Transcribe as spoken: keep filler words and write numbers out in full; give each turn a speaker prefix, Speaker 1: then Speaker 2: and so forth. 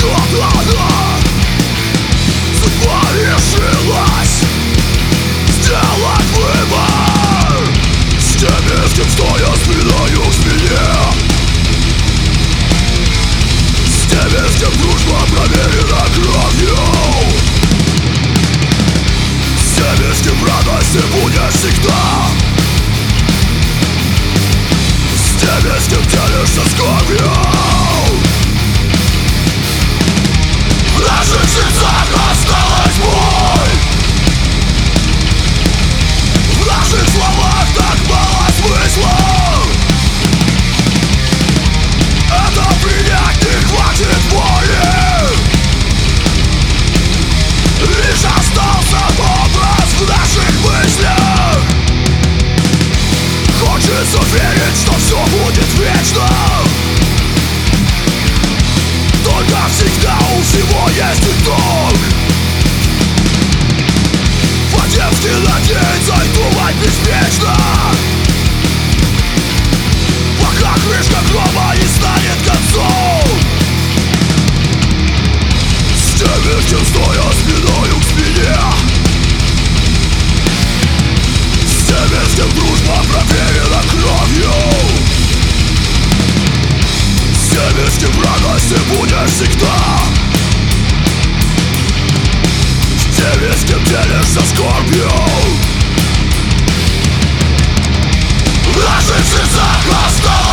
Speaker 1: Судьба решилась сделать выбор с теми, с кем стоя спиною к спине, с теми, с кем дружба проверена кровью, с теми, с кем в радости будешь всегда, с теми, с кем делишься скорбью. В наших сердцах осталась боль, в наших словах так мало смысла. Это принять не хватит воли. Лишь остался образ в наших мыслях. Хочется верить, что все будет вечно. Только всегда у всего есть итог. По-детски надеяться и думать беспечно, пока крышка гроба не станет концом. С теми, с кем стоя спиною к спине, с теми, с кем дружба проверена кровью, с теми, с кем в радости будешь всегда, с теми, с кем делишься скорбью. В наших сердцах осталось